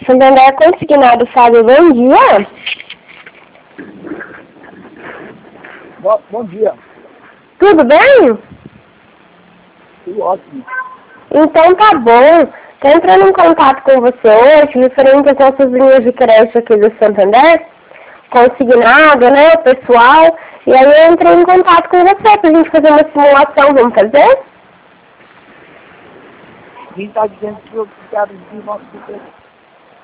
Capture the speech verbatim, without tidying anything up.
Santander Consignado, Fábio, bom dia. Bom, bom dia. Tudo bem? Tudo ótimo. Então tá bom. Estou entrando em contato com você hoje, referente às nossas linhas de crédito aqui do Santander, consignado, né, pessoal, e aí eu entrei em contato com você pra gente fazer uma simulação, vamos fazer? Quem está dizendo que eu quero de nosso